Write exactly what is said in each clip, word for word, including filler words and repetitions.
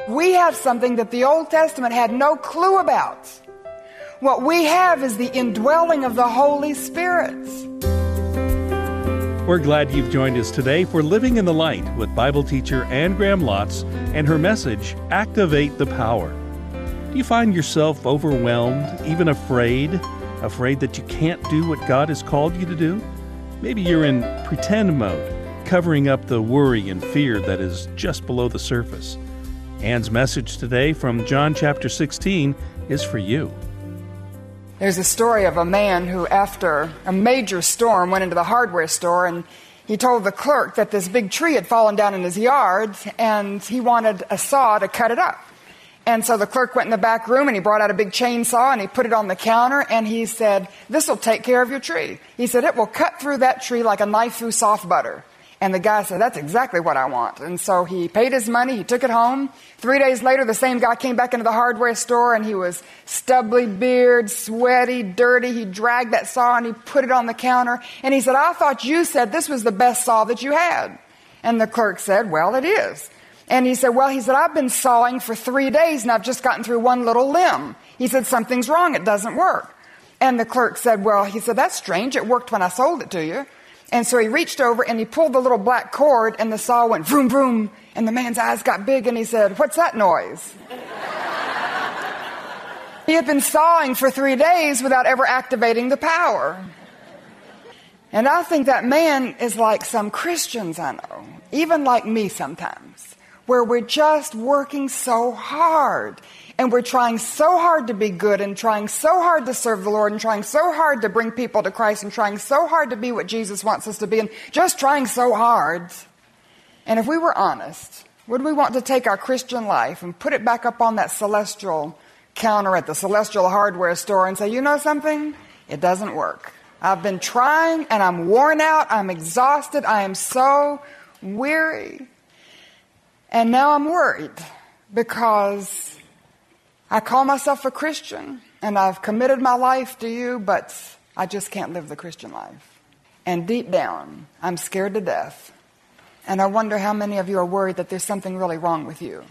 We have something that the Old Testament had no clue about. What we have is the indwelling of the Holy Spirit. We're glad you've joined us today for Living in the Light with Bible teacher Anne Graham Lotz and her message, Activate the Power. Do you find yourself overwhelmed, even afraid, afraid that you can't do what God has called you to do? Maybe you're in pretend mode, covering up the worry and fear that is just below the surface. Anne's message today from John chapter sixteen is for you. There's a story of a man who, after a major storm, went into the hardware store and he told the clerk that this big tree had fallen down in his yard and he wanted a saw to cut it up. And so the clerk went in the back room and he brought out a big chainsaw and he put it on the counter and he said, "This will take care of your tree." He said, "It will cut through that tree like a knife through soft butter." And the guy said, "That's exactly what I want." And so he paid his money, he took it home. Three days later, the same guy came back into the hardware store and he was stubbly beard, sweaty, dirty. He dragged that saw and he put it on the counter. And he said, "I thought you said this was the best saw that you had." And the clerk said, "Well, it is." And he said, well, he said, "I've been sawing for three days and I've just gotten through one little limb." He said, "Something's wrong, it doesn't work." And the clerk said, well, he said, "That's strange, it worked when I sold it to you." And so he reached over and he pulled the little black cord and the saw went vroom, vroom. And the man's eyes got big and he said, "What's that noise?" He had been sawing for three days without ever activating the power. And I think that man is like some Christians I know, even like me sometimes, where we're just working so hard. And we're trying so hard to be good and trying so hard to serve the Lord and trying so hard to bring people to Christ and trying so hard to be what Jesus wants us to be and just trying so hard. And if we were honest, would we want to take our Christian life and put it back up on that celestial counter at the celestial hardware store and say, "You know something? It doesn't work. I've been trying and I'm worn out. I'm exhausted. I am so weary. And now I'm worried because I call myself a Christian, and I've committed my life to you, but I just can't live the Christian life. And deep down, I'm scared to death. And I wonder how many of you are worried that there's something really wrong with you."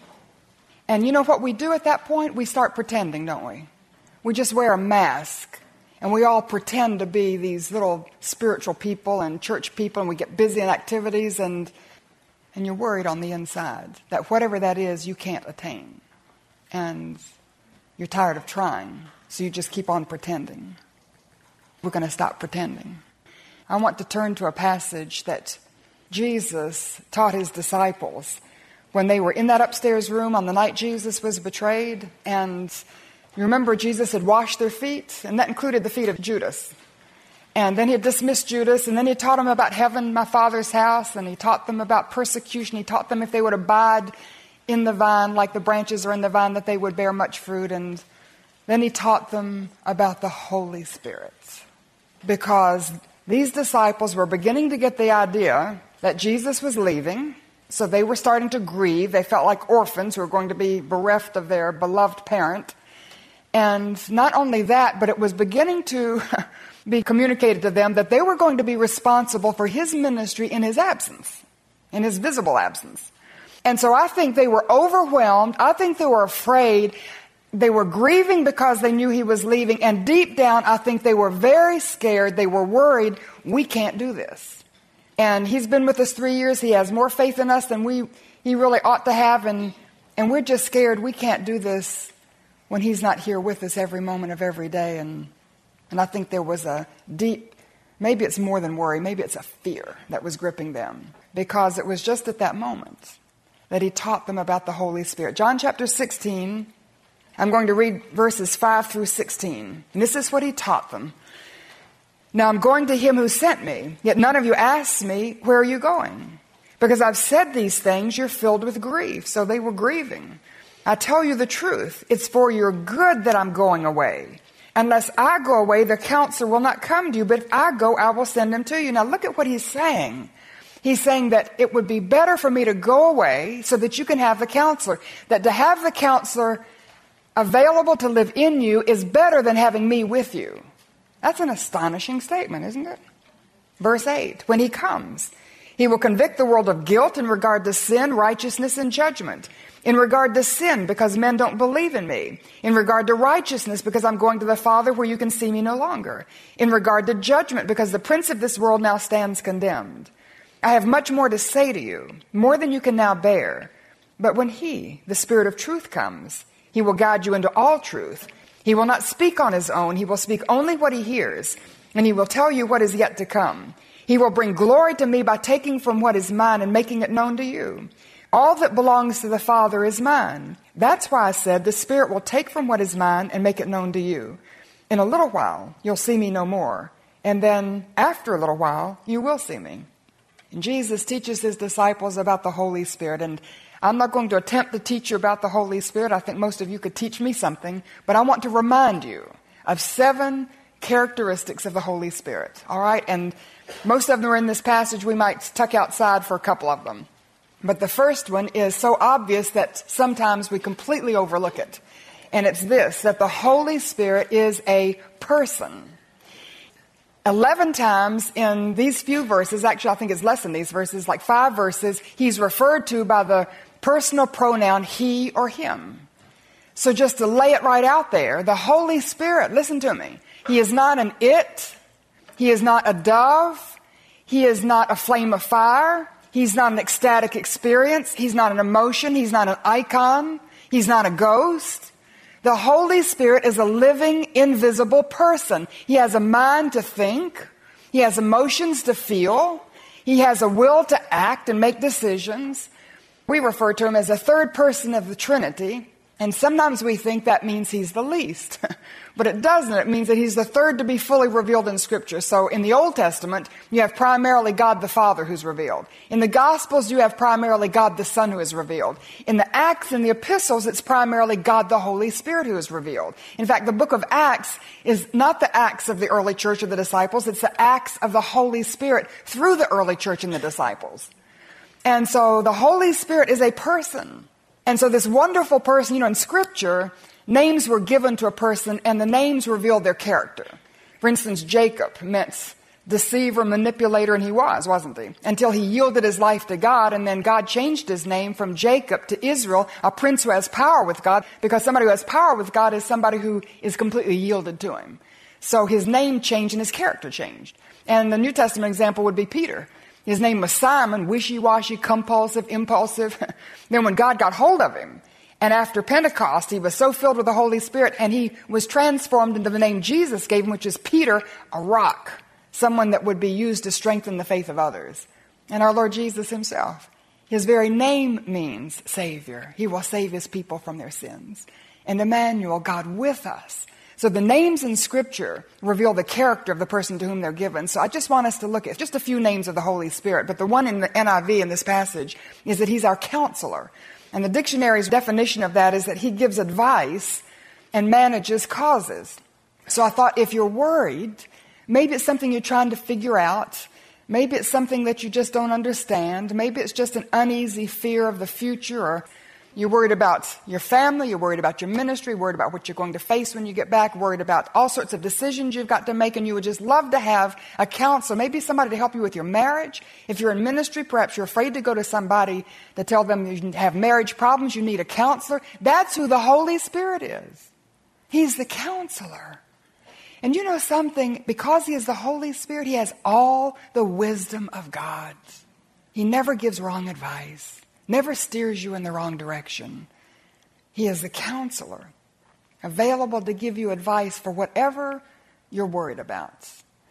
And you know what we do at that point? We start pretending, don't we? We just wear a mask, and we all pretend to be these little spiritual people and church people, and we get busy in activities, and, and you're worried on the inside that whatever that is, you can't attain. And you're tired of trying, so you just keep on pretending. We're going to stop pretending. I want to turn to a passage that Jesus taught his disciples when they were in that upstairs room on the night Jesus was betrayed. And you remember Jesus had washed their feet, and that included the feet of Judas. And then he had dismissed Judas, and then he taught them about heaven, my Father's house, and he taught them about persecution. He taught them if they would abide in the vine, like the branches are in the vine, that they would bear much fruit. And then he taught them about the Holy Spirit, because these disciples were beginning to get the idea that Jesus was leaving, so they were starting to grieve. They felt like orphans who were going to be bereft of their beloved parent. And not only that, but it was beginning to be communicated to them that they were going to be responsible for his ministry in his absence, in his visible absence. And so I think they were overwhelmed. I think they were afraid. They were grieving because they knew he was leaving. And deep down, I think they were very scared. They were worried, we can't do this. And he's been with us three years. He has more faith in us than we he really ought to have. And, and we're just scared we can't do this when he's not here with us every moment of every day. And, and I think there was a deep, maybe it's more than worry, maybe it's a fear that was gripping them, because it was just at that moment that he taught them about the Holy Spirit. John chapter sixteen, I'm going to read verses five through sixteen. And this is what he taught them. "Now I'm going to him who sent me, yet none of you asks me, 'Where are you going?' Because I've said these things, you're filled with grief." So they were grieving. "I tell you the truth, it's for your good that I'm going away. Unless I go away, the counselor will not come to you, but if I go, I will send him to you." Now look at what he's saying. He's saying that it would be better for me to go away so that you can have the counselor. That to have the counselor available to live in you is better than having me with you. That's an astonishing statement, isn't it? Verse eight, "When he comes, He will convict the world of guilt in regard to sin, righteousness, and judgment. In regard to sin, because men don't believe in me. In regard to righteousness, because I'm going to the Father where you can see me no longer. In regard to judgment, because the prince of this world now stands condemned. I have much more to say to you, more than you can now bear. But when he, the Spirit of truth, comes, he will guide you into all truth. He will not speak on his own. He will speak only what he hears, and he will tell you what is yet to come. He will bring glory to me by taking from what is mine and making it known to you. All that belongs to the Father is mine. That's why I said the Spirit will take from what is mine and make it known to you. In a little while, you'll see me no more. And then after a little while, you will see me. And Jesus teaches his disciples about the Holy Spirit. And I'm not going to attempt to teach you about the Holy Spirit. I think most of you could teach me something. But I want to remind you of seven characteristics of the Holy Spirit. All right? And most of them are in this passage. We might tuck outside for a couple of them. But the first one is so obvious that sometimes we completely overlook it. And it's this, that the Holy Spirit is a person. Eleven times in these few verses, actually I think it's less than these verses, like five verses, he's referred to by the personal pronoun he or him. So just to lay it right out there, the Holy Spirit, listen to me, he is not an it, he is not a dove, he is not a flame of fire, he's not an ecstatic experience, he's not an emotion, he's not an icon, he's not a ghost. The Holy Spirit is a living, invisible person. He has a mind to think. He has emotions to feel. He has a will to act and make decisions. We refer to him as a third person of the Trinity, and sometimes we think that means he's the least. But it doesn't. It means that he's the third to be fully revealed in Scripture. So in the Old Testament, you have primarily God the Father who's revealed. In the Gospels, you have primarily God the Son who is revealed. In the Acts and the Epistles, it's primarily God the Holy Spirit who is revealed. In fact, the book of Acts is not the Acts of the early church or the disciples. It's the Acts of the Holy Spirit through the early church and the disciples. And so the Holy Spirit is a person. And so this wonderful person, you know, in Scripture, names were given to a person, and the names revealed their character. For instance, Jacob meant deceiver, manipulator, and he was, wasn't he? Until he yielded his life to God, and then God changed his name from Jacob to Israel, a prince who has power with God, because somebody who has power with God is somebody who is completely yielded to him. So his name changed and his character changed. And the New Testament example would be Peter. His name was Simon, wishy-washy, compulsive, impulsive. Then when God got hold of him, and after Pentecost, he was so filled with the Holy Spirit, and he was transformed into the name Jesus gave him, which is Peter, a rock, someone that would be used to strengthen the faith of others. And our Lord Jesus himself, his very name means Savior. He will save his people from their sins. And Emmanuel, God with us. So the names in Scripture reveal the character of the person to whom they're given. So I just want us to look at just a few names of the Holy Spirit. But the one in the N I V in this passage is that he's our counselor. And the dictionary's definition of that is that he gives advice and manages causes. So I thought if you're worried, maybe it's something you're trying to figure out. Maybe it's something that you just don't understand. Maybe it's just an uneasy fear of the future, or you're worried about your family, you're worried about your ministry, worried about what you're going to face when you get back, worried about all sorts of decisions you've got to make, and you would just love to have a counselor, maybe somebody to help you with your marriage. If you're in ministry, perhaps you're afraid to go to somebody to tell them you have marriage problems, you need a counselor. That's who the Holy Spirit is. He's the counselor. And you know something? Because he is the Holy Spirit, he has all the wisdom of God. He never gives wrong advice. Never steers you in the wrong direction. He is the counselor, available to give you advice for whatever you're worried about.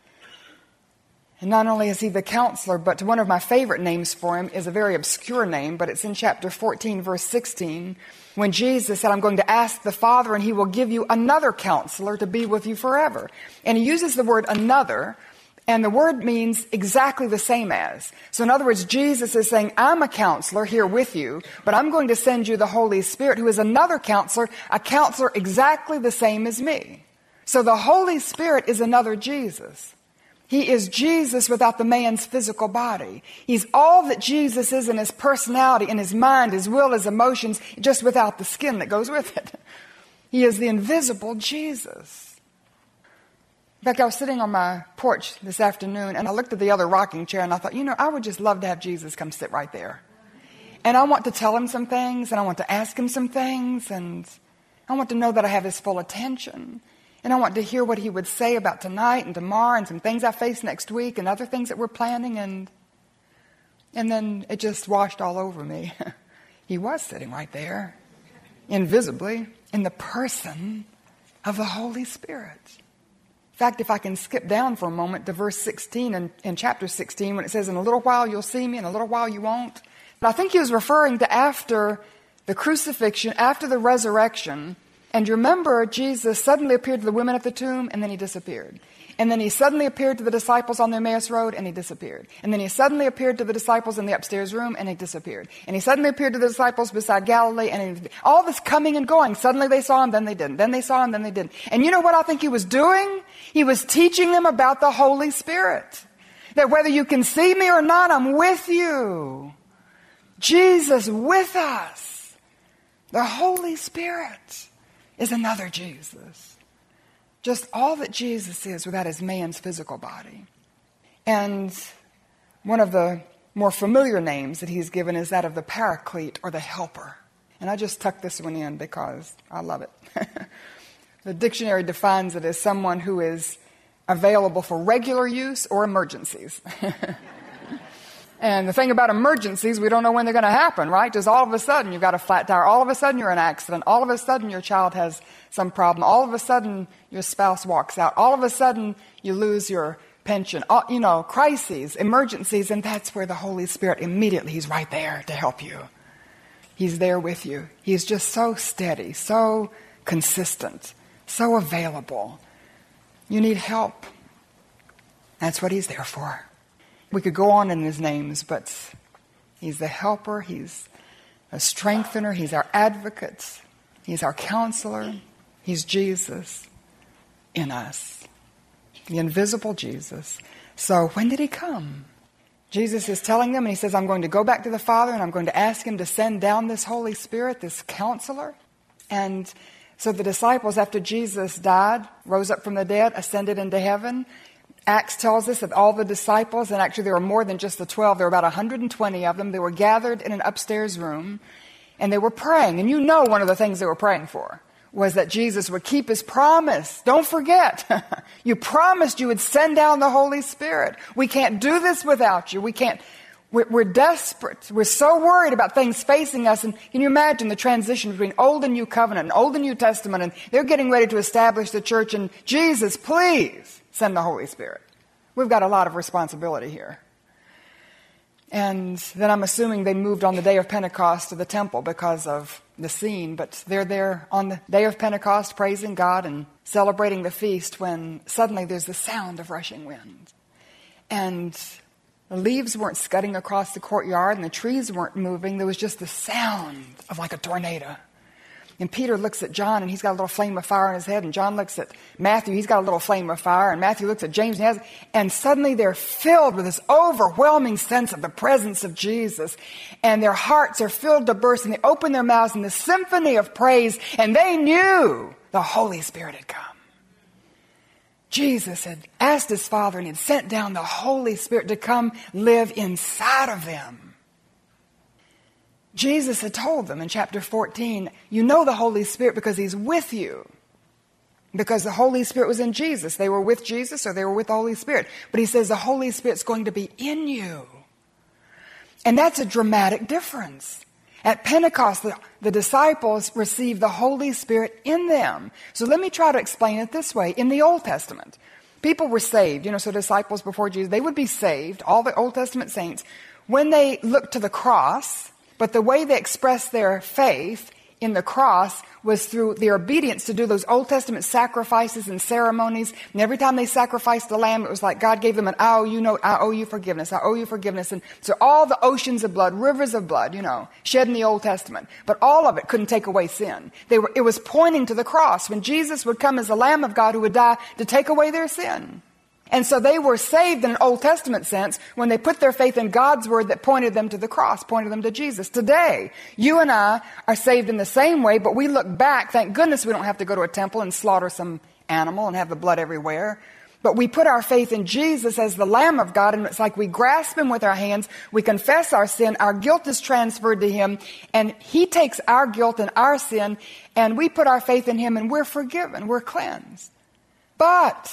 And not only is he the counselor, but one of my favorite names for him is a very obscure name, but it's in chapter fourteen, verse sixteen, when Jesus said, I'm going to ask the Father, and he will give you another counselor to be with you forever. And he uses the word another, and the word means exactly the same as. So in other words, Jesus is saying, I'm a counselor here with you, but I'm going to send you the Holy Spirit, who is another counselor, a counselor exactly the same as me. So the Holy Spirit is another Jesus. He is Jesus without the man's physical body. He's all that Jesus is in his personality, in his mind, his will, his emotions, just without the skin that goes with it. He is the invisible Jesus. In fact, I was sitting on my porch this afternoon, and I looked at the other rocking chair, and I thought, you know, I would just love to have Jesus come sit right there. And I want to tell him some things, and I want to ask him some things, and I want to know that I have his full attention. And I want to hear what he would say about tonight and tomorrow and some things I face next week and other things that we're planning. And, and then it just washed all over me. He was sitting right there, invisibly, in the person of the Holy Spirit. In fact, if I can skip down for a moment to verse sixteen in, in chapter sixteen, when it says, in a little while you'll see me, in a little while you won't. But I think he was referring to after the crucifixion, after the resurrection. And you remember, Jesus suddenly appeared to the women at the tomb, and then he disappeared. And then he suddenly appeared to the disciples on the Emmaus Road, and he disappeared. And then he suddenly appeared to the disciples in the upstairs room, and he disappeared. And he suddenly appeared to the disciples beside Galilee, and he, all this coming and going. Suddenly they saw him, then they didn't. Then they saw him, then they didn't. And you know what I think he was doing? He was teaching them about the Holy Spirit. That whether you can see me or not, I'm with you. Jesus with us. The Holy Spirit is another Jesus. Just all that Jesus is without his man's physical body. And one of the more familiar names that he's given is that of the Paraclete, or the Helper. And I just tucked this one in because I love it. The dictionary defines it as someone who is available for regular use or emergencies. And the thing about emergencies, we don't know when they're going to happen, right? Just all of a sudden you've got a flat tire. All of a sudden you're in an accident. All of a sudden your child has some problem. All of a sudden your spouse walks out. All of a sudden you lose your pension. All, you know, crises, emergencies, and that's where the Holy Spirit immediately, he's right there to help you. He's there with you. He's just so steady, so consistent, so available. You need help. That's what he's there for. We could go on in his names, but he's the helper, he's a strengthener, he's our advocate, he's our counselor, he's Jesus in us, the invisible Jesus. So when did he come? Jesus is telling them, and he says, I'm going to go back to the Father, and I'm going to ask him to send down this Holy Spirit, this counselor. And so the disciples, after Jesus died, rose up from the dead, ascended into heaven. Acts tells us that all the disciples, and actually there were more than just the twelve, there were about one hundred twenty of them, they were gathered in an upstairs room, and they were praying. And you know one of the things they were praying for was that Jesus would keep his promise. Don't forget, you promised you would send down the Holy Spirit. We can't do this without you. We can't, we're, we're desperate. We're so worried about things facing us. And can you imagine the transition between Old and New Covenant and Old and New Testament, and they're getting ready to establish the church, and Jesus, please send the Holy Spirit. We've got a lot of responsibility here. And then I'm assuming they moved on the day of Pentecost to the temple because of the scene, but they're there on the day of Pentecost praising God and celebrating the feast when suddenly there's the sound of rushing wind. And the leaves weren't scudding across the courtyard and the trees weren't moving. There was just the sound of like a tornado. And Peter looks at John, and he's got a little flame of fire in his head. And John looks at Matthew, he's got a little flame of fire. And Matthew looks at James, and, he has, and suddenly they're filled with this overwhelming sense of the presence of Jesus. And their hearts are filled to burst, and they open their mouths in the symphony of praise. And they knew the Holy Spirit had come. Jesus had asked his Father, and he had sent down the Holy Spirit to come live inside of them. Jesus had told them in chapter fourteen, you know the Holy Spirit because he's with you. Because the Holy Spirit was in Jesus. They were with Jesus, or they were with the Holy Spirit. But he says the Holy Spirit's going to be in you. And that's a dramatic difference. At Pentecost, the, the disciples received the Holy Spirit in them. So let me try to explain it this way. In the Old Testament, people were saved. You know, so disciples before Jesus, they would be saved, all the Old Testament saints, when they looked to the cross. But the way they expressed their faith in the cross was through their obedience to do those Old Testament sacrifices and ceremonies. And every time they sacrificed the lamb, it was like God gave them an, I owe you, no, I owe you forgiveness, I owe you forgiveness. And so all the oceans of blood, rivers of blood, you know, shed in the Old Testament. But all of it couldn't take away sin. They were, it was pointing to the cross when Jesus would come as the Lamb of God who would die to take away their sin. And so they were saved in an Old Testament sense when they put their faith in God's word that pointed them to the cross, pointed them to Jesus. Today, you and I are saved in the same way, but we look back. Thank goodness we don't have to go to a temple and slaughter some animal and have the blood everywhere. But we put our faith in Jesus as the Lamb of God, and it's like we grasp him with our hands, we confess our sin, our guilt is transferred to him, and he takes our guilt and our sin, and we put our faith in him, and we're forgiven, we're cleansed. But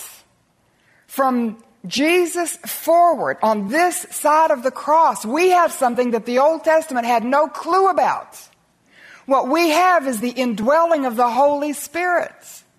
from Jesus forward, on this side of the cross, we have something that the Old Testament had no clue about. What we have is the indwelling of the Holy Spirit.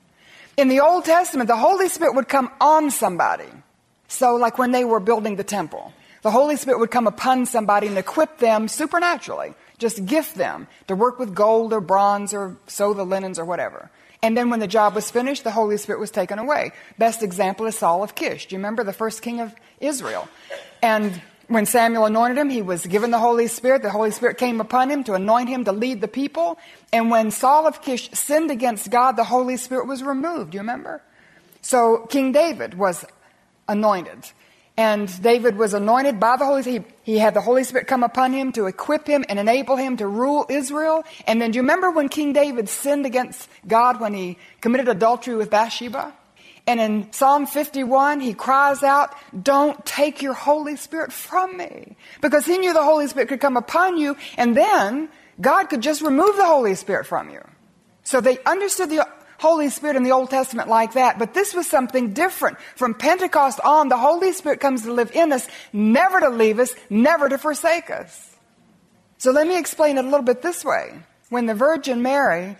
In the Old Testament, the Holy Spirit would come on somebody. So like when they were building the temple, the Holy Spirit would come upon somebody and equip them supernaturally, just gift them to work with gold or bronze or sew the linens or whatever. And then when the job was finished, the Holy Spirit was taken away. Best example is Saul of Kish. Do you remember the first king of Israel? And when Samuel anointed him, he was given the Holy Spirit. The Holy Spirit came upon him to anoint him to lead the people. And when Saul of Kish sinned against God, the Holy Spirit was removed. Do you remember? So King David was anointed. And David was anointed by the Holy Spirit. He, he had the Holy Spirit come upon him to equip him and enable him to rule Israel. And then do you remember when King David sinned against God when he committed adultery with Bathsheba? And in Psalm fifty-one, he cries out, "Don't take your Holy Spirit from me." Because he knew the Holy Spirit could come upon you, and then God could just remove the Holy Spirit from you. So they understood the Holy Spirit in the Old Testament like that. But this was something different. From Pentecost on, the Holy Spirit comes to live in us, never to leave us, never to forsake us. So let me explain it a little bit this way. When the Virgin Mary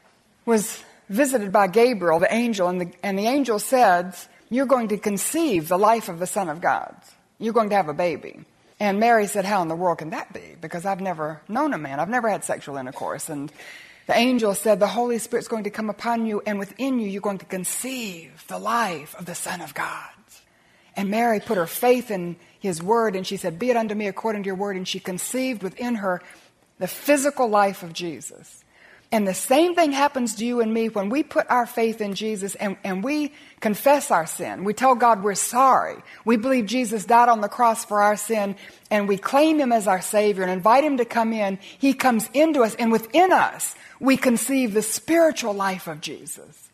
was visited by Gabriel, the angel, and the, and the angel said, "You're going to conceive the life of the Son of God. You're going to have a baby." And Mary said, "How in the world can that be? Because I've never known a man. I've never had sexual intercourse." And the angel said, "The Holy Spirit's going to come upon you, and within you, you're going to conceive the life of the Son of God." And Mary put her faith in his word, and she said, "Be it unto me according to your word." And she conceived within her the physical life of Jesus. And the same thing happens to you and me when we put our faith in Jesus and, and we confess our sin. We tell God we're sorry. We believe Jesus died on the cross for our sin, and we claim him as our Savior and invite him to come in. He comes into us, and within us, we conceive the spiritual life of Jesus.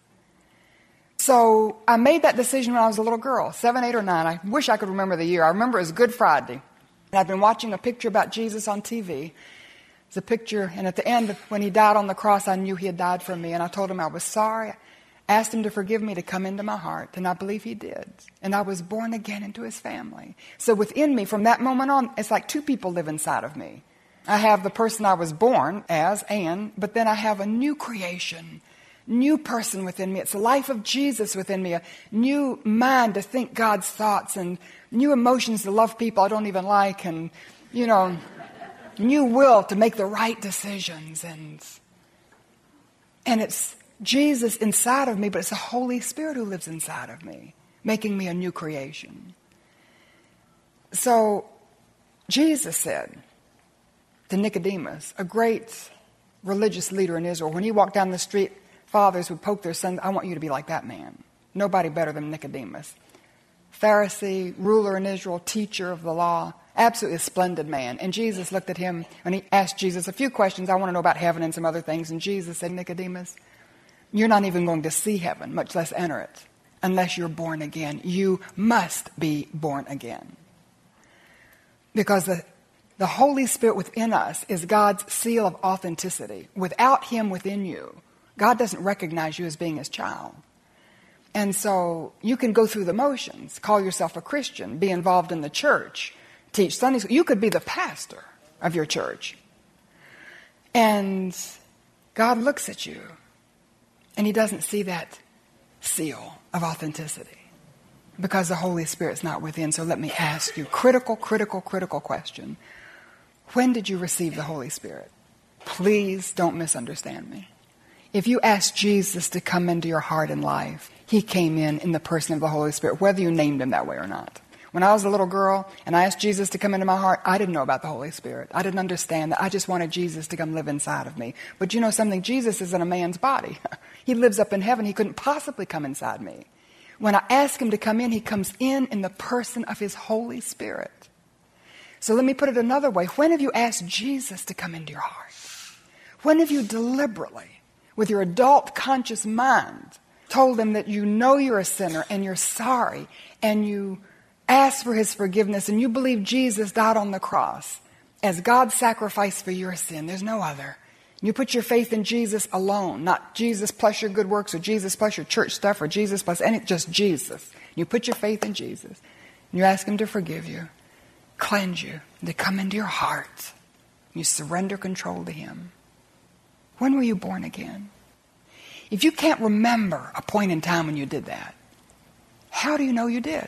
So I made that decision when I was a little girl, seven, eight, or nine. I wish I could remember the year. I remember it was Good Friday. And I'd been watching a picture about Jesus on T V. It's a picture, and at the end, when he died on the cross, I knew he had died for me, and I told him I was sorry. I asked him to forgive me, to come into my heart, and I believe he did. And I was born again into his family. So within me, from that moment on, it's like two people live inside of me. I have the person I was born as, Anne, but then I have a new creation, new person within me. It's the life of Jesus within me, a new mind to think God's thoughts, and new emotions to love people I don't even like, and, you know, new will to make the right decisions. And and it's Jesus inside of me, but it's the Holy Spirit who lives inside of me, making me a new creation. So Jesus said to Nicodemus, a great religious leader in Israel, when he walked down the street, fathers would poke their sons, "I want you to be like that man." Nobody better than Nicodemus. Pharisee, ruler in Israel, teacher of the law, absolutely a splendid man. And Jesus looked at him and he asked Jesus a few questions. "I want to know about heaven and some other things." And Jesus said, "Nicodemus, you're not even going to see heaven, much less enter it, unless you're born again. You must be born again." Because the, the Holy Spirit within us is God's seal of authenticity. Without him within you, God doesn't recognize you as being his child. And so you can go through the motions, call yourself a Christian, be involved in the church, teach Sunday school. You could be the pastor of your church. And God looks at you, and he doesn't see that seal of authenticity because the Holy Spirit's not within. So let me ask you, critical, critical, critical question. When did you receive the Holy Spirit? Please don't misunderstand me. If you asked Jesus to come into your heart and life, he came in in the person of the Holy Spirit, whether you named him that way or not. When I was a little girl and I asked Jesus to come into my heart, I didn't know about the Holy Spirit. I didn't understand that. I just wanted Jesus to come live inside of me. But you know something? Jesus is in a man's body. He lives up in heaven. He couldn't possibly come inside me. When I ask him to come in, he comes in in the person of his Holy Spirit. So let me put it another way. When have you asked Jesus to come into your heart? When have you deliberately, with your adult conscious mind, told him that you know you're a sinner and you're sorry and you ask for his forgiveness and you believe Jesus died on the cross as God's sacrifice for your sin, there's no other. You put your faith in Jesus alone, not Jesus plus your good works or Jesus plus your church stuff or Jesus plus any, just Jesus. You put your faith in Jesus and you ask him to forgive you, cleanse you, to come into your heart. You surrender control to him. When were you born again? If you can't remember a point in time when you did that, how do you know you did?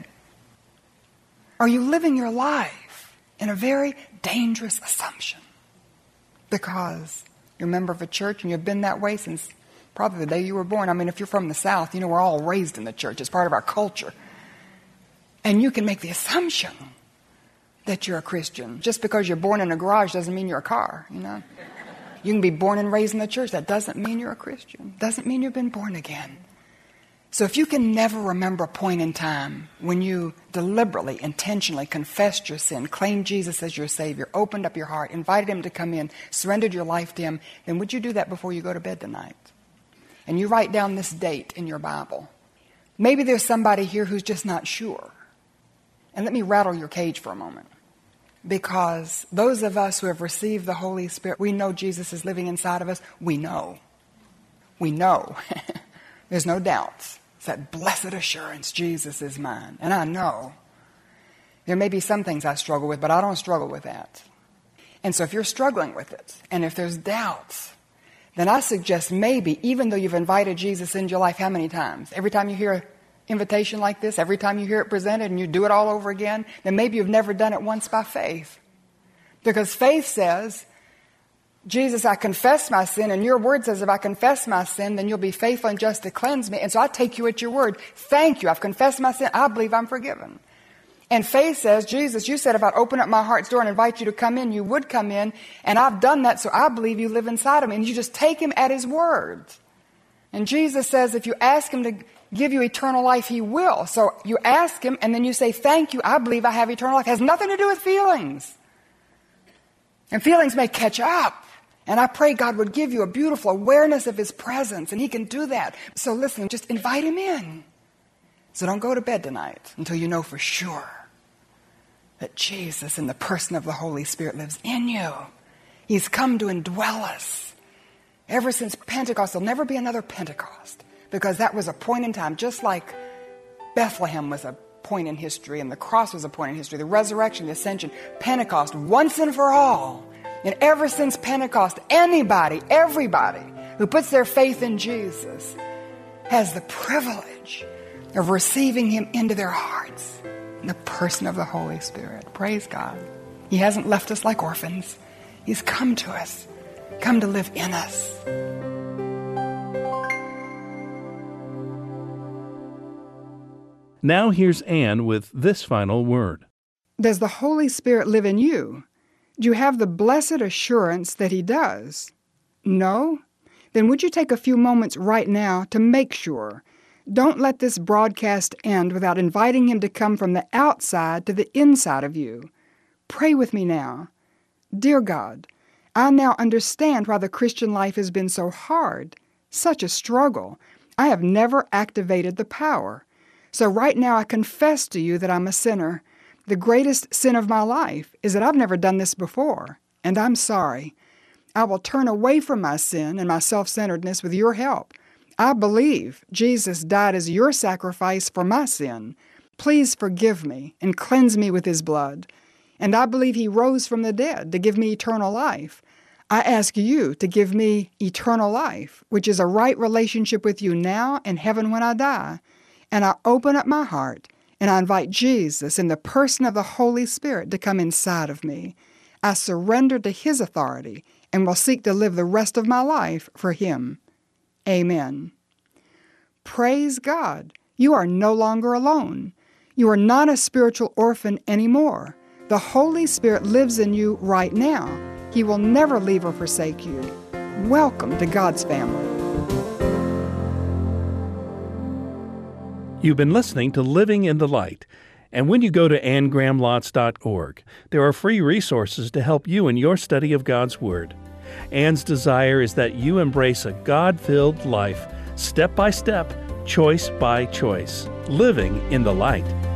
Are you living your life in a very dangerous assumption? Because you're a member of a church and you've been that way since probably the day you were born. I mean, if you're from the South, you know, we're all raised in the church. It's part of our culture. And you can make the assumption that you're a Christian. Just because you're born in a garage doesn't mean you're a car, you know. You can be born and raised in the church. That doesn't mean you're a Christian. Doesn't mean you've been born again. So if you can never remember a point in time when you deliberately, intentionally confessed your sin, claimed Jesus as your Savior, opened up your heart, invited him to come in, surrendered your life to him, then would you do that before you go to bed tonight? And you write down this date in your Bible. Maybe there's somebody here who's just not sure. And let me rattle your cage for a moment. Because those of us who have received the Holy Spirit, we know Jesus is living inside of us. We know. We know. There's no doubts. It's that blessed assurance, Jesus is mine. And I know. There may be some things I struggle with, but I don't struggle with that. And so if you're struggling with it, and if there's doubts, then I suggest maybe, even though you've invited Jesus into your life how many times? Every time you hear an invitation like this, every time you hear it presented and you do it all over again, then maybe you've never done it once by faith. Because faith says, Jesus, I confess my sin, and your word says if I confess my sin, then you'll be faithful and just to cleanse me. And so I take you at your word. Thank you. I've confessed my sin. I believe I'm forgiven. And faith says, Jesus, you said if I'd open up my heart's door and invite you to come in, you would come in. And I've done that, so I believe you live inside of me. And you just take him at his word. And Jesus says if you ask him to give you eternal life, he will. So you ask him, and then you say, thank you, I believe I have eternal life. It has nothing to do with feelings. And feelings may catch up. And I pray God would give you a beautiful awareness of his presence, and he can do that. So listen, just invite him in. So don't go to bed tonight until you know for sure that Jesus in the person of the Holy Spirit lives in you. He's come to indwell us. Ever since Pentecost, there'll never be another Pentecost, because that was a point in time, just like Bethlehem was a point in history and the cross was a point in history, the resurrection, the ascension, Pentecost, once and for all. And ever since Pentecost, anybody, everybody who puts their faith in Jesus has the privilege of receiving him into their hearts in the person of the Holy Spirit. Praise God. He hasn't left us like orphans. He's come to us, come to live in us. Now here's Anne with this final word. Does the Holy Spirit live in you? Do you have the blessed assurance that he does? No? Then would you take a few moments right now to make sure? Don't let this broadcast end without inviting him to come from the outside to the inside of you. Pray with me now. Dear God, I now understand why the Christian life has been so hard, such a struggle. I have never activated the power. So right now I confess to you that I'm a sinner. The greatest sin of my life is that I've never done this before, and I'm sorry. I will turn away from my sin and my self-centeredness with your help. I believe Jesus died as your sacrifice for my sin. Please forgive me and cleanse me with his blood. And I believe he rose from the dead to give me eternal life. I ask you to give me eternal life, which is a right relationship with you now and heaven when I die. And I open up my heart, and I invite Jesus in the person of the Holy Spirit to come inside of me. I surrender to his authority and will seek to live the rest of my life for him. Amen. Praise God. You are no longer alone. You are not a spiritual orphan anymore. The Holy Spirit lives in you right now. He will never leave or forsake you. Welcome to God's family. You've been listening to Living in the Light. And when you go to anne graham lotz dot org, there are free resources to help you in your study of God's Word. Anne's desire is that you embrace a God-filled life, step by step, Choice by Choice, Living in the Light.